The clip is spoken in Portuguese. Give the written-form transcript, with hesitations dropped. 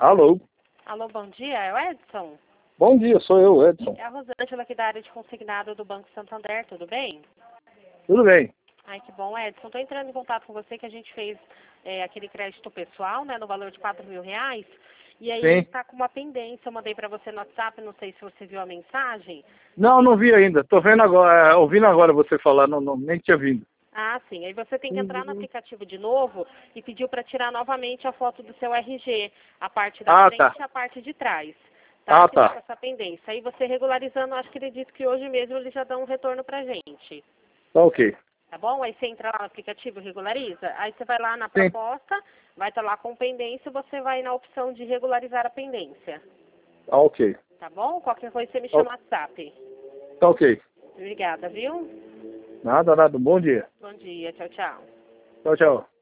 Alô? Alô, bom dia, é o Edson? Bom dia, sou eu, Edson. É a Rosângela aqui da área de consignado do Banco Santander, tudo bem? Tudo bem? Ai, que bom, Edson. Estou entrando em contato com você que a gente fez aquele crédito pessoal, né, no valor de R$ 4.000. E aí Sim. está com uma pendência, eu mandei para você no WhatsApp, não sei se você viu a mensagem. Não, não vi ainda. Tô vendo agora, ouvindo agora você falar, nem tinha vindo. Ah, sim. Aí você tem que entrar no aplicativo de novo e pediu para tirar novamente a foto do seu RG, a parte da frente Tá. e a parte de trás. Tá? Ah, Que tá com tá. essa pendência. Aí você regularizando, acho que ele disse que hoje mesmo ele já dá um retorno pra gente. Tá ok. Tá bom? Aí você entra lá no aplicativo e regulariza. Aí você vai lá na Sim. proposta, vai estar lá com pendência, você vai na opção de regularizar a pendência. Tá ok. Tá bom? Qualquer coisa você me chama no WhatsApp. Tá ok. Obrigada, viu? Nada. Bom dia. Bom dia, tchau, tchau. Tchau, tchau.